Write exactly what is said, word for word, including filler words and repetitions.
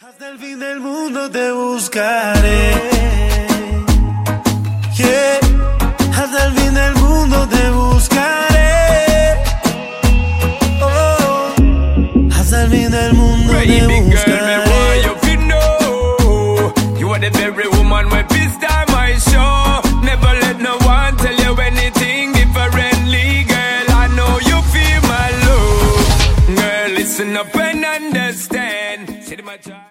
Hasta el fin del mundo te buscaré. Yeah. Hasta el fin del mundo te buscaré. Oh. Hasta el fin del mundo te buscaré. Girl, you fi know you are the very woman where this time I show. Never let no one tell you anything differently, girl. I know you feel my love. Girl, listen up and understand. See my child.